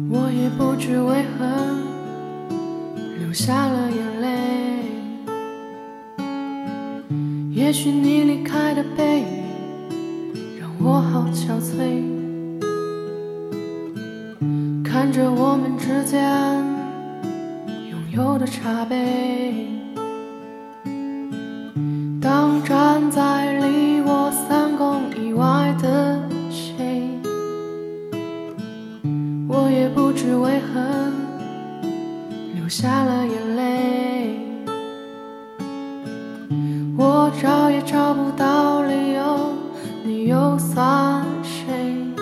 我也不知为何流下了眼泪，也许你离开的背影让我好憔悴，看着我们之间拥有的茶杯，当站在离我3公以外的谁，我也不知为何流下了眼泪，我找也找不到理由，你又算